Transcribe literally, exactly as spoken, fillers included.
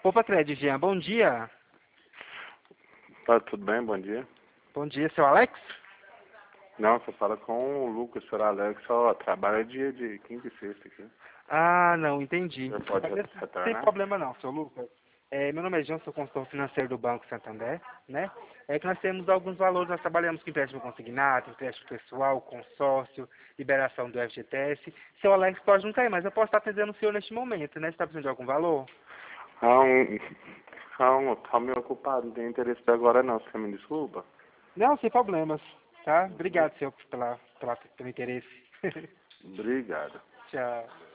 Opa, Cred, Jean, bom dia. Tá tudo bem, bom dia. Bom dia, seu Alex? Não, você fala com o Lucas, o senhor Alex, só trabalha dia de quinta e sexta aqui. Ah, não, entendi. Você pode Mas esse- Não tem retornar? problema não, seu Lucas. É, meu nome é João, sou consultor financeiro do Banco Santander, né? É que nós temos alguns valores, nós trabalhamos com empréstimo consignado, empréstimo pessoal, consórcio, liberação do F G T S. Seu Alex pode não cair, mas eu posso estar atendendo o senhor neste momento, né? Você está precisando de algum valor? Não, não, tá meio ocupado, não tem interesse até agora não, você me desculpa? Não, sem problemas, tá? Obrigado, senhor, pela, pela, pelo interesse. Obrigado. Tchau.